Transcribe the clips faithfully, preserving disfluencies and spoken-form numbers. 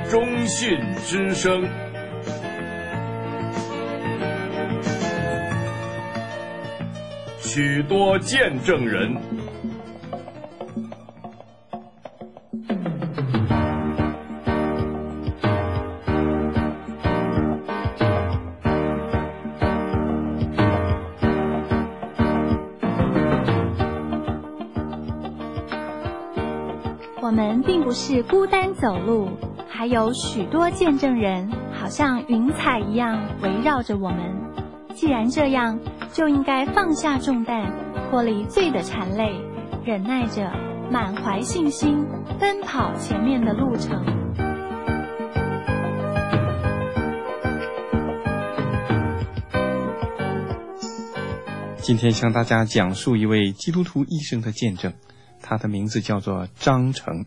忠信之声。许多见证人。 我们并不是孤单走路，还有许多见证人，好像云彩一样围绕着我们。既然这样，就应该放下重担，脱离罪的缠累，忍耐着，满怀信心，奔跑前面的路程。 今天向大家讲述一位基督徒医生的见证，他的名字叫做张成。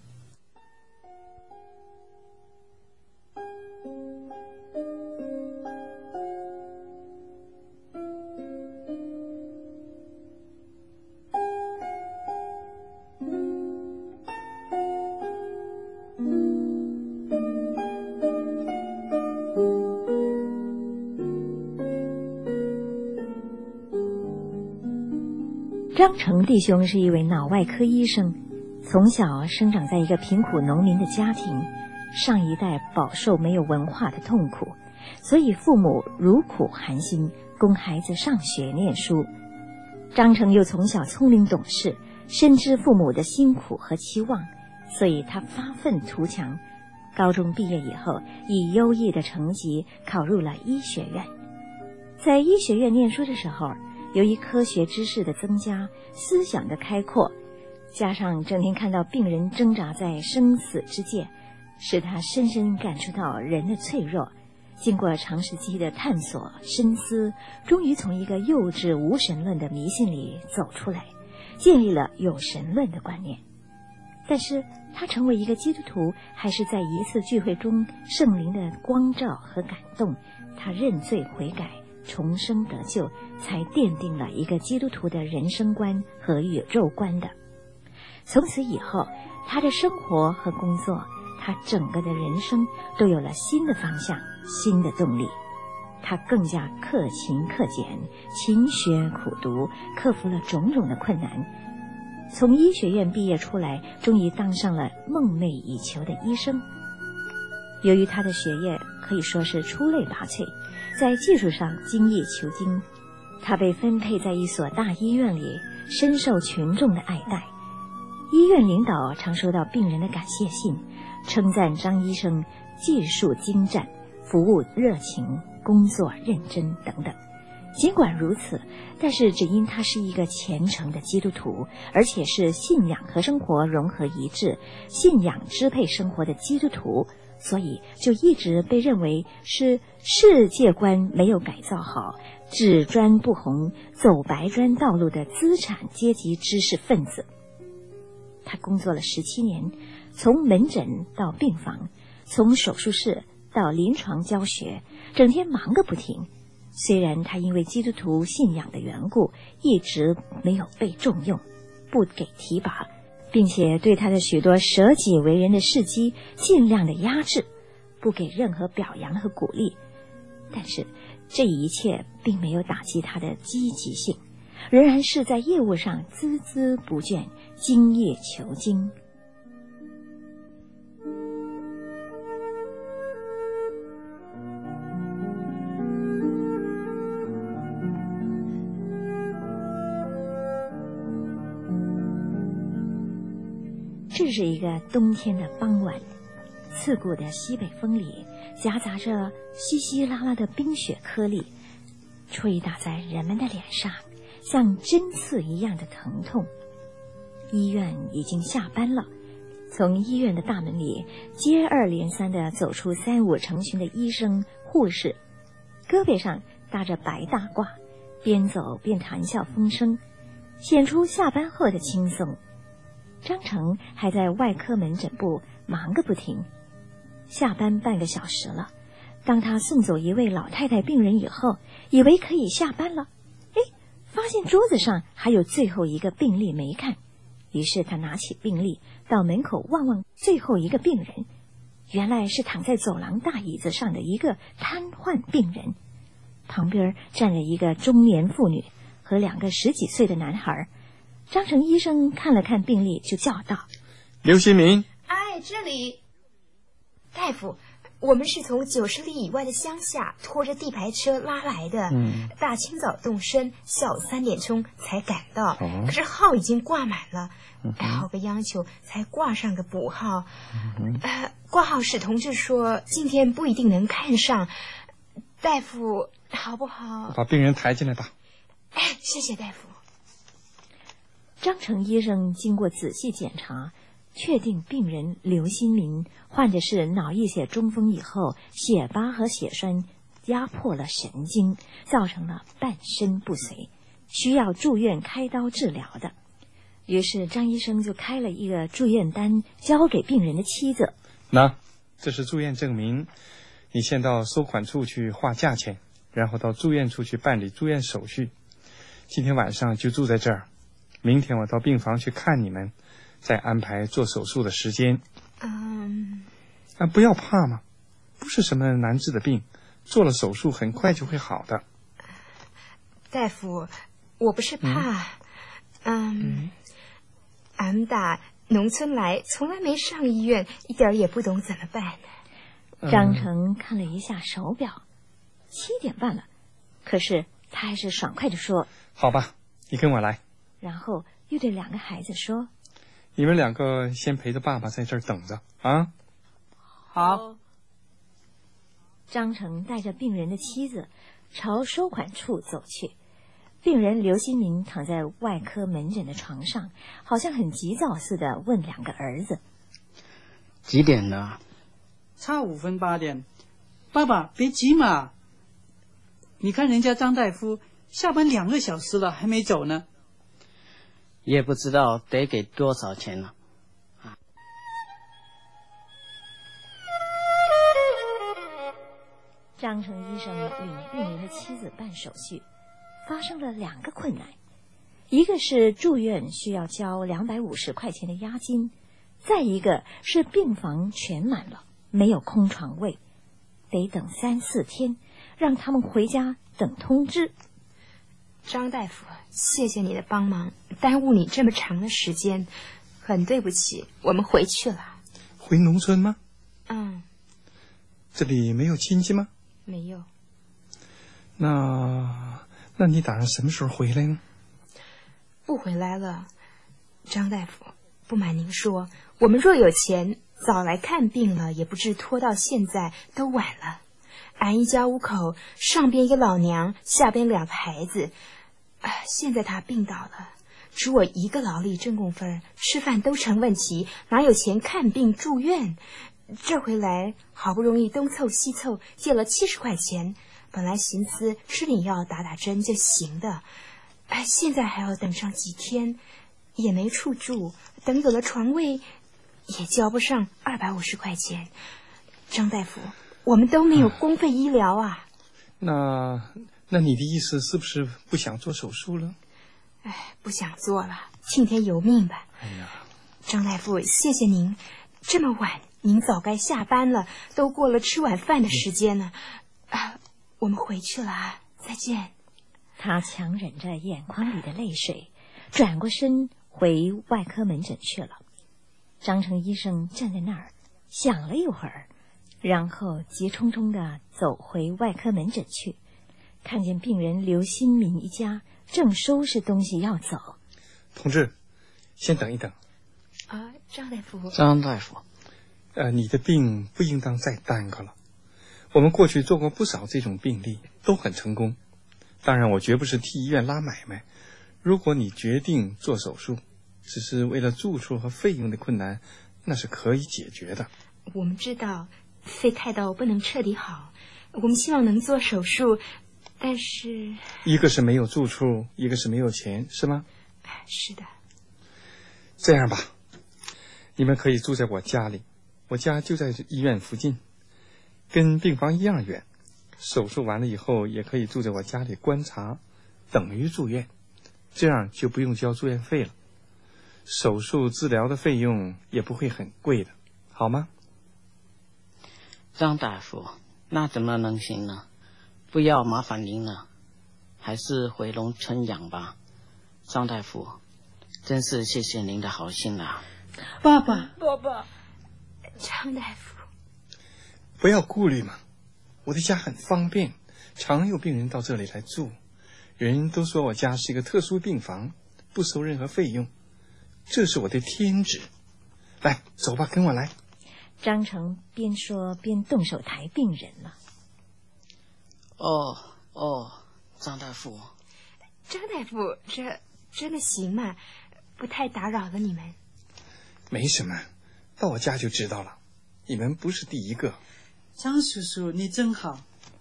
张成弟兄是一位脑外科医生，从小生长在一个贫苦农民的家庭，上一代饱受没有文化的痛苦，所以父母茹苦寒心，供孩子上学念书。张成又从小聪明懂事，深知父母的辛苦和期望，所以他发愤图强。高中毕业以后，以优异的成绩考入了医学院。在医学院念书的时候，由于科学知识的增加，思想的开阔，加上整天看到病人挣扎在生死之界，使他深深感触到人的脆弱。经过长时期的探索深思，终于从一个幼稚无神论的迷信里走出来，建立了有神论的观念。但是他成为一个基督徒，还是在一次聚会中圣灵的光照和感动，他认罪悔改，重生得救，才奠定了一个基督徒的人生观和宇宙观的。从此以后，他的生活和工作，他整个的人生都有了新的方向，新的动力。他更加克勤克俭，勤学苦读，克服了种种的困难。从医学院毕业出来，终于当上了梦寐以求的医生。由于他的学业可以说是出类拔萃，在技术上精益求精，他被分配在一所大医院里，深受群众的爱戴。医院领导常收到病人的感谢信，称赞张医生技术精湛，服务热情，工作认真等等。尽管如此，但是只因他是一个虔诚的基督徒，而且是信仰和生活融合一致，信仰支配生活的基督徒，所以就一直被认为是世界观没有改造好，只专不红，走白砖道路的资产阶级知识分子。他工作了十七年，从门诊到病房，从手术室到临床教学，整天忙个不停。虽然他因为基督徒信仰的缘故，一直没有被重用，不给提拔，并且对他的许多舍己为人的事迹尽量的压制，不给任何表扬和鼓励。但是这一切并没有打击他的积极性，仍然是在业务上孜孜不倦，精益求精。这是一个冬天的傍晚，刺骨的西北风里夹杂着稀稀拉拉的冰雪颗粒，吹打在人们的脸上，像针刺一样的疼痛。医院已经下班了，从医院的大门里接二连三地走出三五成群的医生护士，胳膊上搭着白大褂，边走边谈笑风生，显出下班后的轻松。张成还在外科门诊部忙个不停。下班半个小时了，当他送走一位老太太病人以后，以为可以下班了，哎，发现桌子上还有最后一个病历没看，于是他拿起病历到门口望望最后一个病人， 原来是躺在走廊大椅子上的一个瘫痪病人，旁边站着一个中年妇女和两个十几岁的男孩。张成医生看了看病历，就叫道：“ 刘新民。”“ 哎，这里。大夫，我们是从九十里以外的乡下拖着地排车拉来的，嗯，大清早动身，下午三点钟才赶到，哦、可是号已经挂满了。嗯、好个央求才挂上个补号，嗯呃、挂号室同志说今天不一定能看上，大夫好不好？ 把病人抬进来吧。”“ 哎，谢谢大夫。” 张成医生经过仔细检查，确定病人刘新民患的是脑溢血中风以后，血疤和血栓压迫了神经，造成了半身不遂，需要住院开刀治疗的。于是张医生就开了一个住院单，交给病人的妻子。 那这是住院证明，你先到收款处去划价钱，然后到住院处去办理住院手续。今天晚上就住在这儿，明天我到病房去看你们，再安排做手术的时间。 嗯， 啊，不要怕嘛，不是什么难治的病，做了手术很快就会好的。 大夫，我不是怕，嗯，嗯俺们打农村来，从来没上医院，一点也不懂怎么办呢。张成看了一下手表，七点半了，可是他还是爽快地说：“ 好吧，你跟我来。” 然后又对两个孩子说：“ 你们两个先陪着爸爸在这儿等着啊。”“ 好。” 张成带着病人的妻子朝收款处走去。病人刘新民躺在外科门诊的床上，好像很急躁似的问两个儿子：“ 几点了？”“差五分八点。”“爸爸别急嘛，你看人家张大夫下班两个小时了还没走呢。”“也不知道得给多少钱了。” 张成医生领病人的妻子办手续，发生了两个困难，一个是住院需要交两百五十块钱的押金，再一个是病房全满了，没有空床位，得等三四天，让他们回家等通知。 张大夫，谢谢你的帮忙，耽误你这么长的时间，很对不起，我们回去了。 回农村吗？ 嗯。 这里没有亲戚吗？ 没有。 那那你打算什么时候回来呢？ 不回来了，张大夫，不瞒您说，我们若有钱，早来看病了，也不至拖到现在，都晚了。俺一家五口，上边一个老娘，下边两个孩子，啊，现在他病倒了，只我一个劳力挣工分，吃饭都成问题，哪有钱看病住院？这回来好不容易东凑西凑，借了七十块钱，本来寻思吃点药打打针就行的，哎，现在还要等上几天，也没处住，等有了床位，也交不上二百五十块钱。张大夫，我们都没有公费医疗啊。 那那你的意思是不是不想做手术了？ 哎，不想做了，听天由命吧。 哎呀， 张大夫，谢谢您。这么晚，您早该下班了，都过了吃晚饭的时间了。啊，我们回去了啊，再见。 他强忍着眼眶里的泪水，转过身回外科门诊去了。张成医生站在那儿想了一会儿，然后急冲冲地走回外科门诊去，看见病人刘新民一家正收拾东西要走。 同志，先等一等。 啊，张大夫。 张大夫， 呃，你的病不应当再耽搁了。我们过去做过不少这种病例，都很成功。当然，我绝不是替医院拉买卖。如果你决定做手术，只是为了住处和费用的困难，那是可以解决的。 我们知道，非开刀不能彻底好，我们希望能做手术，但是一个是没有住处，一个是没有钱，是吗？ 是的。 这样吧，你们可以住在我家里，我家就在医院附近，跟病房一样远。手术完了以后，也可以住在我家里观察，等于住院，这样就不用交住院费了。手术治疗的费用也不会很贵的，好吗？ 张大夫，那怎么能行呢？不要麻烦您了，还是回笼春养吧。张大夫，真是谢谢您的好心啦。 爸爸， 爸爸，张大夫， 不要顾虑嘛，我的家很方便，常有病人到这里来住。人都说我家是一个特殊病房，不收任何费用，这是我的天职。来，走吧，跟我来。 张成边说边动手抬病人了。 哦哦，张大夫， 张大夫，这真的行吗？不太打扰了你们？ 没什么，到我家就知道了。你们不是第一个。 张叔叔，你真好。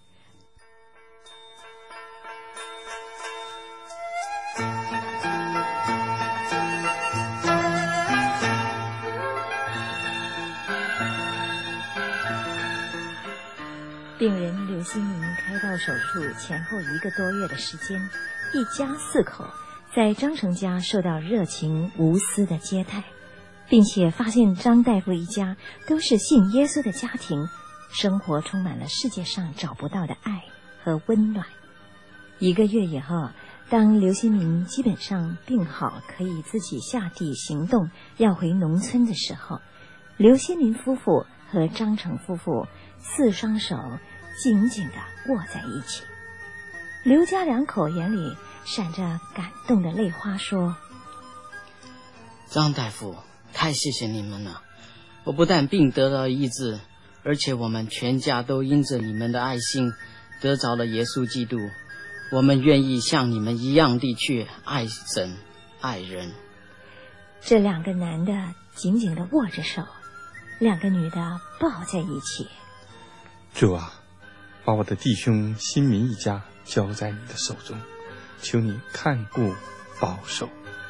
病人刘新明开刀手术前后一个多月的时间，一家四口在张成家受到热情无私的接待，并且发现张大夫一家都是信耶稣的家庭，生活充满了世界上找不到的爱和温暖。一个月以后，当刘新明基本上病好，可以自己下地行动，要回农村的时候，刘新明夫妇和张成夫妇四双手紧紧地握在一起。刘家两口眼里闪着感动的泪花，说： 张大夫，太谢谢你们了，我不但病得了医治，而且我们全家都因着你们的爱心得着了耶稣基督，我们愿意像你们一样地去爱神爱人。 这两个男的紧紧地握着手，两个女的抱在一起。 主啊，把我的弟兄新民一家交在你的手中，求你看顾保守。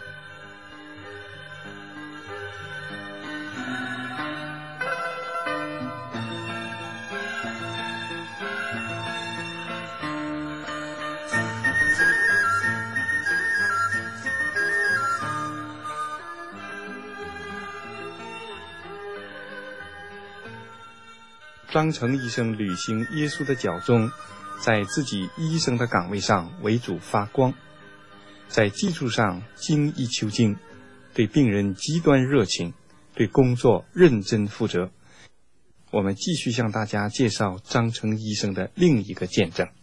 张成医生履行耶稣的脚踪，在自己医生的岗位上为主发光，在技术上精益求精，对病人极端热情，对工作认真负责。我们继续向大家介绍张成医生的另一个见证。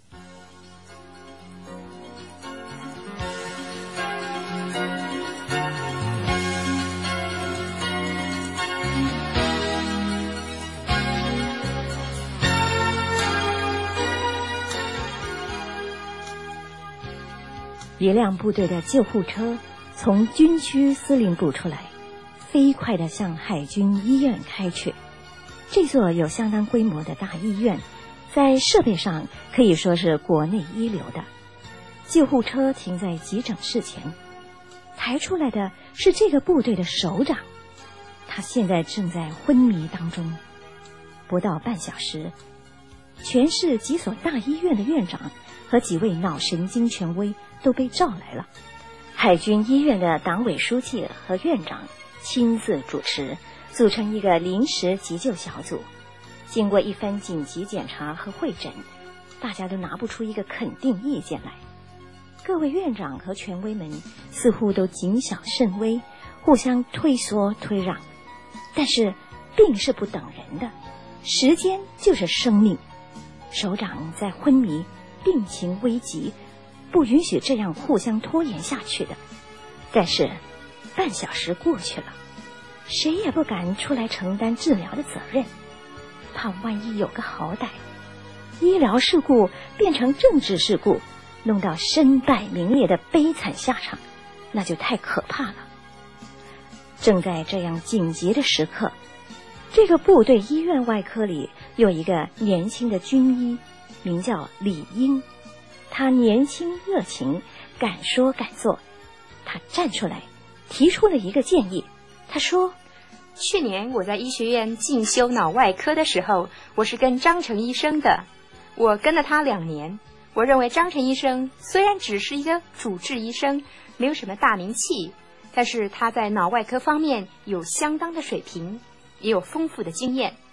一辆部队的救护车从军区司令部出来，飞快地向海军医院开去。这座有相当规模的大医院，在设备上可以说是国内一流的。救护车停在急诊室前，抬出来的是这个部队的首长，他现在正在昏迷当中。不到半小时，全市几所大医院的院长和几位脑神经权威都被召来了。海军医院的党委书记和院长亲自主持，组成一个临时急救小组。经过一番紧急检查和会诊，大家都拿不出一个肯定意见来。各位院长和权威们似乎都谨小慎微，互相推缩推让。但是病是不等人的，时间就是生命。首长在昏迷，病情危急，不允许这样互相拖延下去的。但是半小时过去了，谁也不敢出来承担治疗的责任，怕万一有个好歹，医疗事故变成政治事故，弄到身败名裂的悲惨下场，那就太可怕了。正在这样紧急的时刻，这个部队医院外科里有一个年轻的军医，名叫李英。他年轻热情，敢说敢做。他站出来提出了一个建议，他说： 去年我在医学院进修脑外科的时候，我是跟张成医生的，我跟了他两年。我认为张成医生虽然只是一个主治医生，没有什么大名气，但是他在脑外科方面有相当的水平，也有丰富的经验。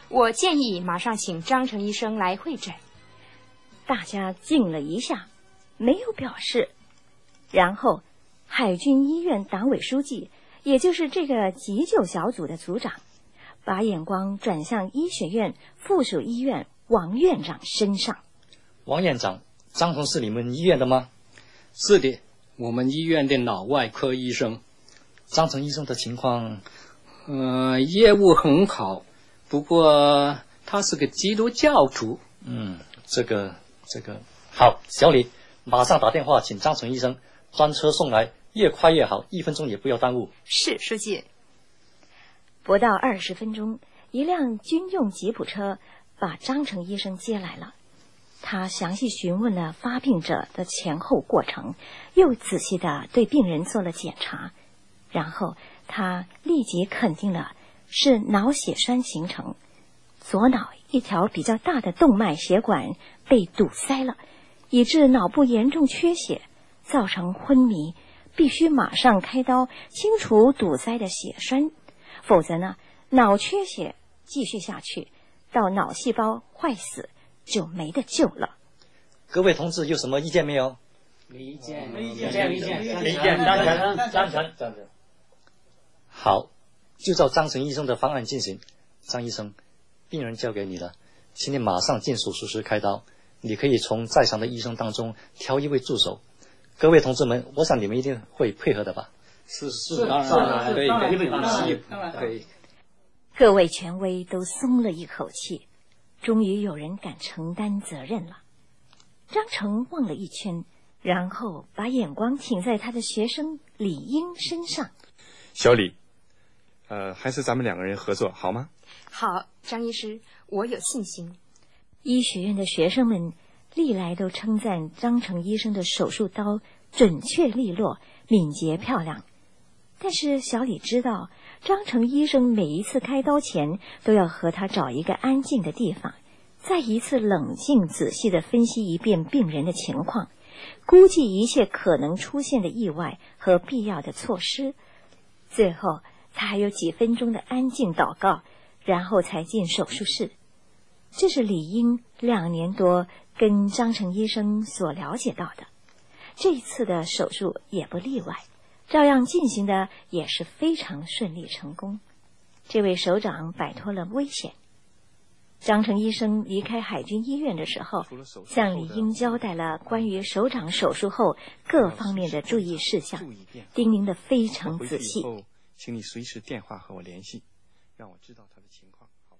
我建议马上请张成医生来会诊。 大家静了一下，没有表示。然后海军医院党委书记，也就是这个急救小组的组长，把眼光转向医学院附属医院王院长身上。 王院长，张同是你们医院的吗？ 是的，我们医院的脑外科医生。 张成医生的情况， 呃，业务很好，不过他是个基督教徒。 嗯，这个这个好，小李，马上打电话请张成医生，专车送来，越快越好，一分钟也不要耽误。 是，书记。 不到二十分钟，一辆军用吉普车把张成医生接来了。他详细询问了发病者的前后过程，又仔细地对病人做了检查，然后他立即肯定了是脑血栓形成，左脑一条比较大的动脉血管被堵塞了，以致脑部严重缺血，造成昏迷，必须马上开刀清除堵塞的血栓，否则呢，脑缺血继续下去，到脑细胞坏死就没得救了。 各位同志有什么意见没有？ 没意见， 没意见，没意见，没意见，张成，张成，张成。好，就照张成医生的方案进行。张医生，病人交给你了，请你马上进手术室开刀。你可以从在场的医生当中挑一位助手。各位同志们，我想你们一定会配合的吧？ 是是，当然可以，可以。 各位权威都松了一口气，终于有人敢承担责任了。张成望了一圈，然后把眼光停在他的学生李英身上。 小李，呃，还是咱们两个人合作好吗？ 好，张医师，我有信心。 医学院的学生们历来都称赞张成医生的手术刀准确利落、敏捷漂亮。但是小李知道，张成医生每一次开刀前都要和他找一个安静的地方，再一次冷静仔细地分析一遍病人的情况，估计一切可能出现的意外和必要的措施。最后他还有几分钟的安静祷告，然后才进手术室。这是李英两年多跟张成医生所了解到的。这一次的手术也不例外，照样进行的也是非常顺利成功。这位首长摆脱了危险。张成医生离开海军医院的时候，向李英交代了关于首长手术后各方面的注意事项，叮咛得非常仔细。 请你随时电话和我联系，让我知道他的情况，好吧？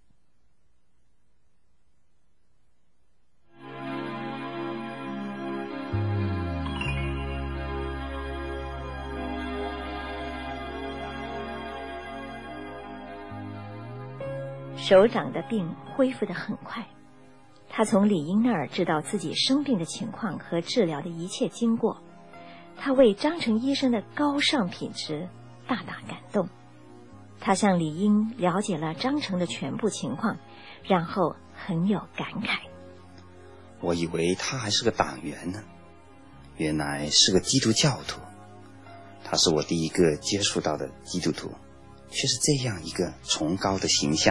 首长的病恢复得很快，他从李英那儿知道自己生病的情况和治疗的一切经过，他为张成医生的高尚品质大大感动。他向李英了解了张成的全部情况，然后很有感慨。 我以为他还是个党员呢，原来是个基督教徒。他是我第一个接触到的基督徒，却是这样一个崇高的形象。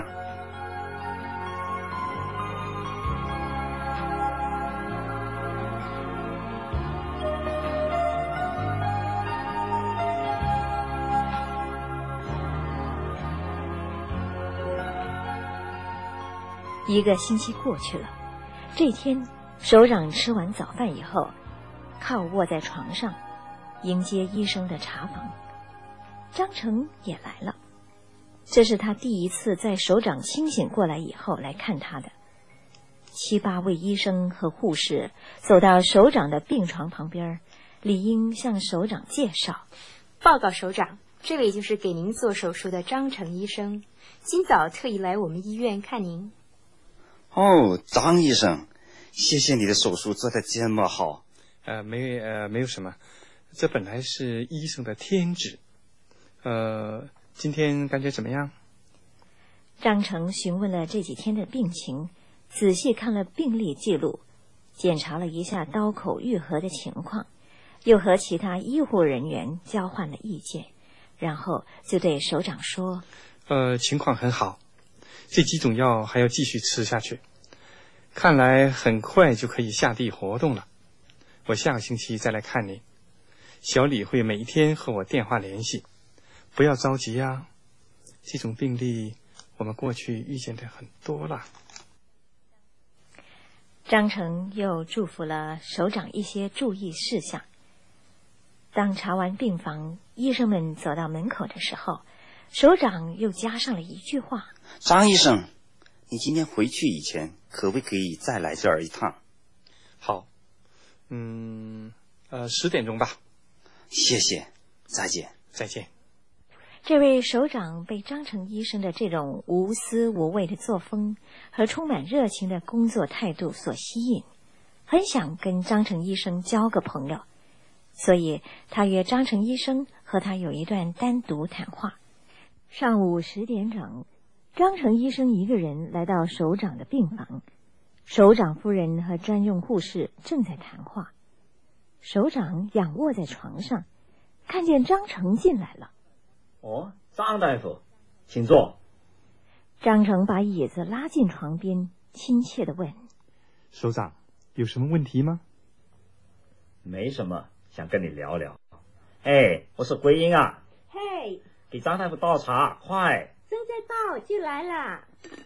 一个星期过去了，这天首长吃完早饭以后，靠卧在床上迎接医生的查房。张成也来了，这是他第一次在首长清醒过来以后来看他的。七八位医生和护士走到首长的病床旁边，理应向首长介绍。 报告首长，这位就是给您做手术的张成医生，今早特意来我们医院看您。 哦，张医生，谢谢你的手术做得这么好。 呃，没呃没有什么，这本来是医生的天职。呃，今天感觉怎么样？ 张成询问了这几天的病情，仔细看了病历记录，检查了一下刀口愈合的情况，又和其他医护人员交换了意见，然后就对首长说：“ 呃，情况很好。 这几种药还要继续吃下去，看来很快就可以下地活动了。我下个星期再来看您，小李会每一天和我电话联系，不要着急啊。这种病例我们过去遇见的很多了。 张成又祝福了首长一些注意事项。当查完病房，医生们走到门口的时候，首长又加上了一句话： 张医生，你今天回去以前可不可以再来这儿一趟？ 好，嗯，呃，十点钟吧。 谢谢，再见。 再见。 这位首长被张成医生的这种无私无畏的作风和充满热情的工作态度所吸引，很想跟张成医生交个朋友，所以他约张成医生和他有一段单独谈话。上午十点整，张成医生一个人来到首长的病房，首长夫人和专用护士正在谈话。首长仰卧在床上，看见张成进来了。 哦，张大夫，请坐。 张成把椅子拉进床边，亲切地问： 首长，有什么问题吗？ 没什么，想跟你聊聊。哎，我是桂英啊。 嘿， 给张大夫倒茶，快！ 正在倒，就来了。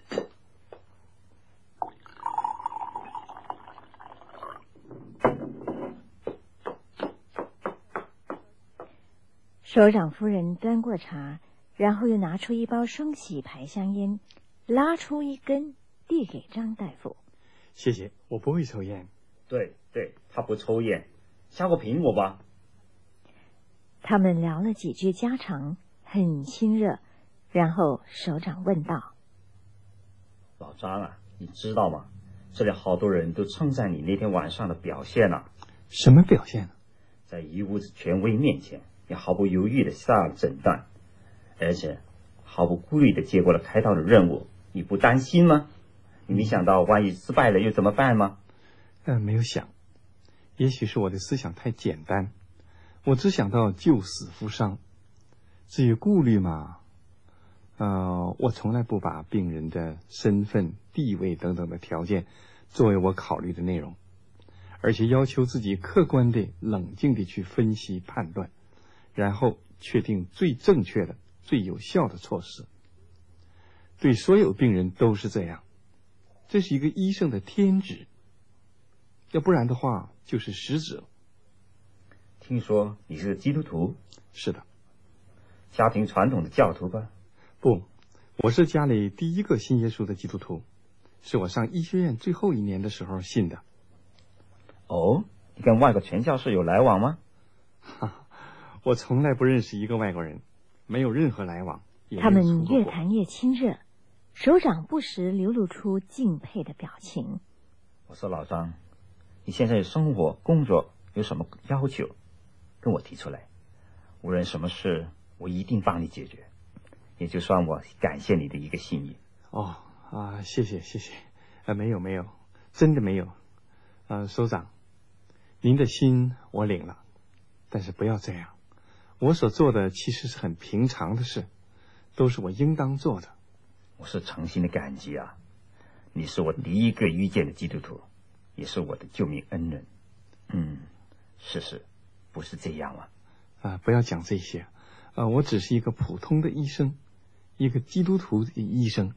首长夫人端过茶，然后又拿出一包双喜牌香烟，拉出一根递给张大夫。 谢谢，我不会抽烟。 对对，他不抽烟，削个苹果吧。 他们聊了几句家常，很亲热。然后首长问道： 老张啊，你知道吗？这里好多人都称赞你那天晚上的表现啊。 什么表现？ 在一屋子权威面前，你毫不犹豫地下了诊断，而且毫不顾虑地接过了开刀的任务，你不担心吗？你没想到万一失败了又怎么办吗？ 呃，没有想，也许是我的思想太简单，我只想到救死扶伤。至于顾虑嘛，呃，我从来不把病人的身份、地位等等的条件作为我考虑的内容，而且要求自己客观的、冷静的去分析判断，然后确定最正确的、最有效的措施。对所有病人都是这样，这是一个医生的天职，要不然的话就是失职了。 听说你是基督徒？ 是的。 家庭传统的教徒吧？ 不，我是家里第一个信耶稣的基督徒，是我上医学院最后一年的时候信的。 哦，你跟外国传教士有来往吗？ 哈，我从来不认识一个外国人，没有任何来往。 他们越谈越亲热，首长不时流露出敬佩的表情。 我说老张，你现在生活工作有什么要求，跟我提出来，无论什么事我一定帮你解决，也就算我感谢你的一个心意。 哦啊，谢谢谢谢，呃，没有没有，真的没有。呃，首长，您的心我领了，但是不要这样，我所做的其实是很平常的事，都是我应当做的。 我是诚心的感激啊，你是我第一个遇见的基督徒，也是我的救命恩人。嗯，事实不是这样吗？ 啊，不要讲这些，呃，我只是一个普通的医生，一个基督徒的医生。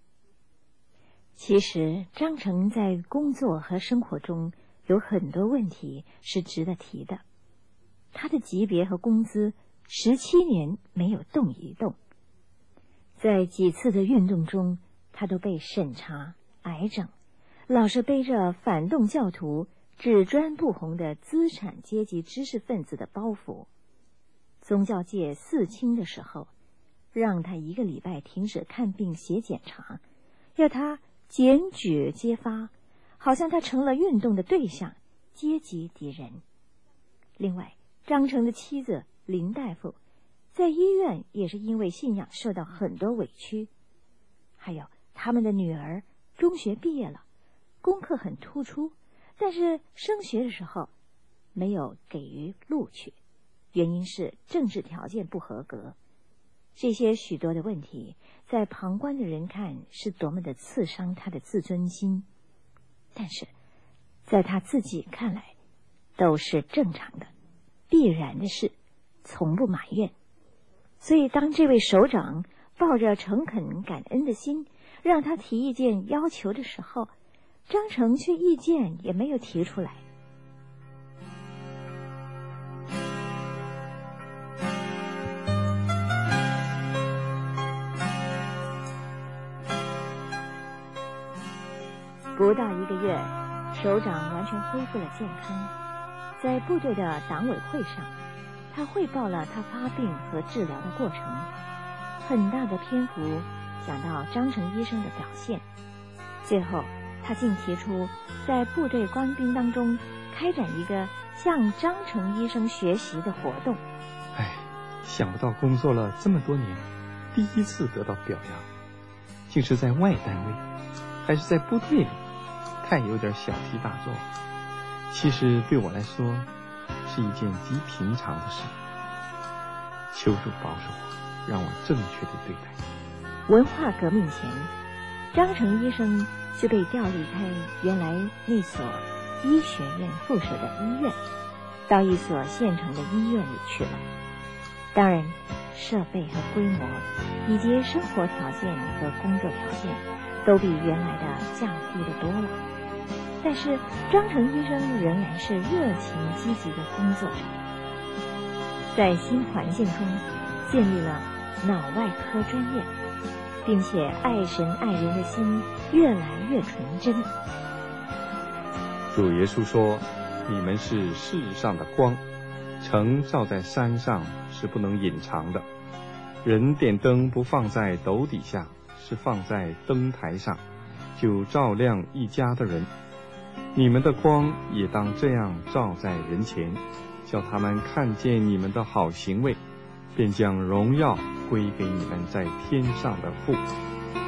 其实张成在工作和生活中有很多问题是值得提的。他的级别和工资十七年没有动一动，在几次的运动中，他都被审查、挨整，老是背着反动教徒、只专不红的资产阶级知识分子的包袱。宗教界四清的时候，让他一个礼拜停止看病写检查，要他检举揭发，好像他成了运动的对象，阶级敌人。另外，张成的妻子林大夫在医院也是因为信仰受到很多委屈。还有他们的女儿中学毕业了，功课很突出，但是升学的时候没有给予录取，原因是政治条件不合格。 这些许多的问题，在旁观的人看是多么的刺伤他的自尊心，但是在他自己看来都是正常的、必然的事，从不埋怨。所以当这位首长抱着诚恳感恩的心让他提意见要求的时候，张成却意见也没有提出来。不到一个月，首长完全恢复了健康。在部队的党委会上，他汇报了他发病和治疗的过程，很大的篇幅讲到张成医生的表现。最后他竟提出在部队官兵当中开展一个向张成医生学习的活动。 哎，想不到工作了这么多年，第一次得到表扬，竟是在外单位，还是在部队里，太有点小题大做。其实对我来说是一件极平常的事，求主保守我，让我正确的对待。 文化革命前，张成医生是被调离开原来那所医学院附属的医院，到一所县城的医院里去了。当然，设备和规模，以及生活条件和工作条件，都比原来的降低得多了。但是张成医生仍然是热情积极的工作着，在新环境中建立了脑外科专业，并且爱神爱人的心越来越纯真。 主耶稣说，你们是世上的光，城照在山上是不能隐藏的。人点灯不放在斗底下，是放在灯台上，就照亮一家的人。你们的光也当这样照在人前，叫他们看见你们的好行为，便将荣耀归给你们在天上的父。